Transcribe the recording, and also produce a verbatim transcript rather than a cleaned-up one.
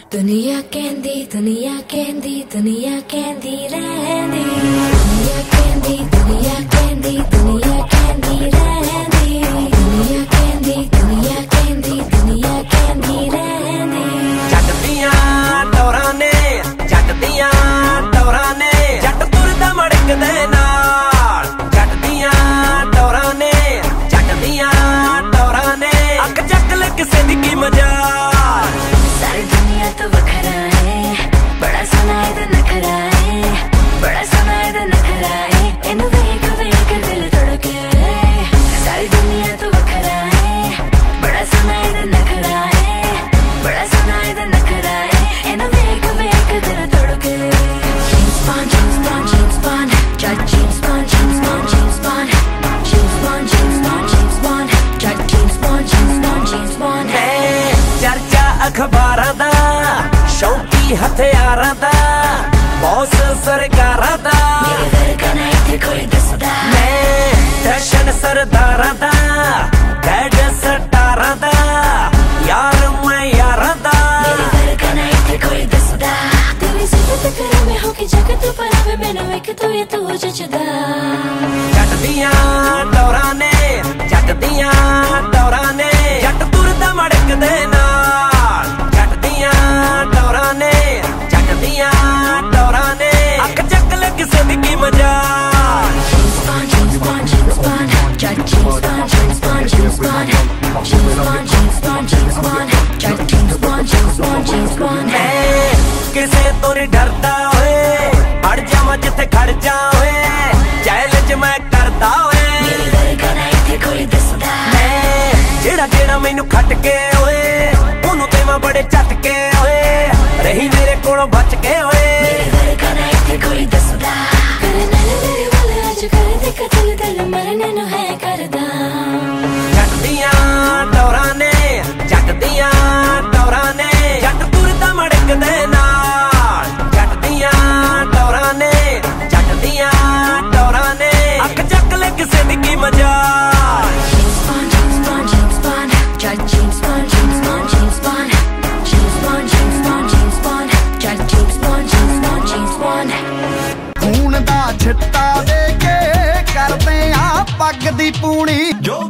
दुनिया कहंदी दुनिया कहंदी दुनिया कहंदी रहंदी दुनिया कहंदी दुनिया कहंदी दुनिया कहंदी रहंदी दुनिया कहंदी दुनिया कहंदी दुनिया कहंदी रहंदी जट दियां टौरां ने जट दियां टौरां ने जट तुरदा मड़कदे नाल जट दियां टौरां ने जट दियां टौरां ने अख चक ले किसे दी की मजाल सारी दुनिया तो वखरा है बड़ा सोना इधर नखरा है बड़ा सोना इधर नखरा है इन्हू वेख वेख दिल धड़के सारी दुनिया तो वखरा है बड़ा सोना इधर नखरा है बड़ा सोना इधर नखरा है इन्हू वेख वेख दिल धड़के James Bond James Bond James Bond Jack James Bond James Bond James Bond James Bond James Bond James Bond Jack James Bond James Bond James Bond चर्चा अखबारां दा शौकी हथियारां दा बॉस सरकारां दा मेरे वर्गा ना इत्थे कोई दसदा मैं दर्शन सरदारां दा डैड सटारां दा यार मैं यारां दा मेरे वर्गा ना इत्थे कोई दसदा तेरी सिफत करे मैं होके जगत पर आवे मैनू एक तू ये तू जचदा जट दियां टौरां ने जट दियां टौरां ने जट तुरदा मड़कदे नाल जट दियां टौरां ने जट दियां टौरां ने अख चक ले किसे दी की मजाल James Bond James Bond James Bond Jack James Bond James Bond James Bond James Bond James Bond James Bond Jack James Bond James Bond James Bond मैं किसे तो नहीं डरदा होए अड़ जावां जिथे खड़ जा होए चैलेंज मैं करदा होए मेरे वर्गा ना इत्थे कोई दसदा मैं जेड़ा जेड़ा मैनू खट के होए ओनू ते मैं बड़े झटके होए रही मेरे कोलों बच के होए मेरे वर्गा ना इत्थे कोई दसदा करे नाल मेरे वाले अज कर दे कतल दिल मरने नु है करदा जट दियां टौरां ने जट दियां टौरां ने जट तुरदा मड़कदे नाल जट दियां टौरां ने जट दियां टौरां ने अख चक ले किसे दी की मजाल James Bond James Bond James Bond Jack James Bond James Bond James Bond James Bond James Bond James Bond Jack James Bond James Bond James Bond ਖੂਨ ਦਾ ਛਿੱਟਾ ਦੇ ਕੇ ਕਰਦੇ ਆ ਪੱਗ ਦੀ ਪੂਣੀ ਜੋ